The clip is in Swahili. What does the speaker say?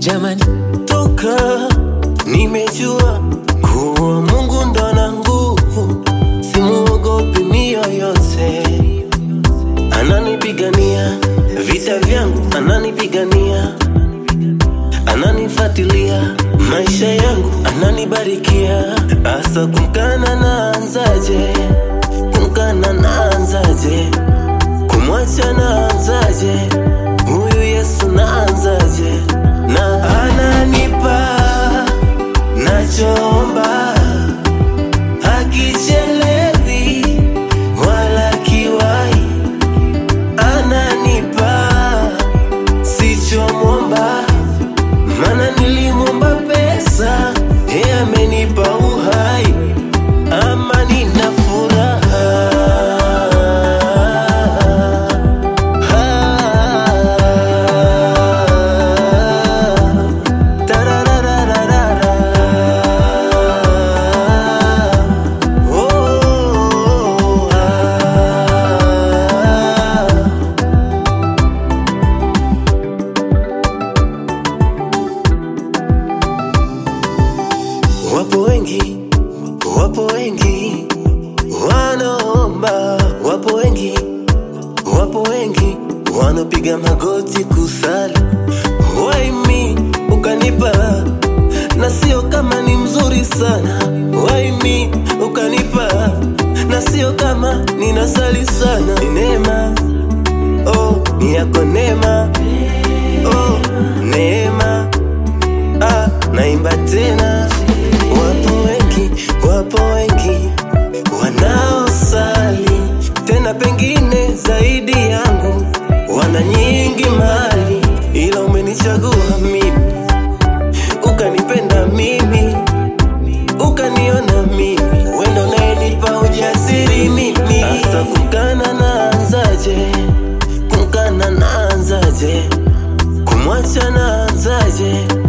Jamani, toka nimejua kuwa Mungu ndo ana nguvu, simuogopi yoyote. Ananipigania vita vyangu, ananipigania, ananifuatilia maisha yangu, ananibarikia. Asa kumkana naanzaje, kumkana naanzaje, kumwacha naanzaje, huyu Yesu naanzaje? Na ananipa nachoomba, hakichelewi wala kiwai. Ananipa sichomwomba, mana nilimwomba pesa, yeye amenipa uhai, amani na furaha. Wapo wengi wanaomba, wapo wengi wanapiga magoti kusali. Why me ukanipa, na sio kama ni mzuri sana. Why me ukanipa, na sio kama ninasali sana. Ni neema, oh ni yako neema, oh neema, naimba tena. Wapo wengi wanaosali tena, pengine zaidi yangu, wana nyingi mali, ila umenichagua mimi, ukanipenda mimi, ukaniona mimi, wendo unayenipa ujasiri mimi. Asa kumkana naanzaje, kumkana naanzaje, kumwacha naanzaje,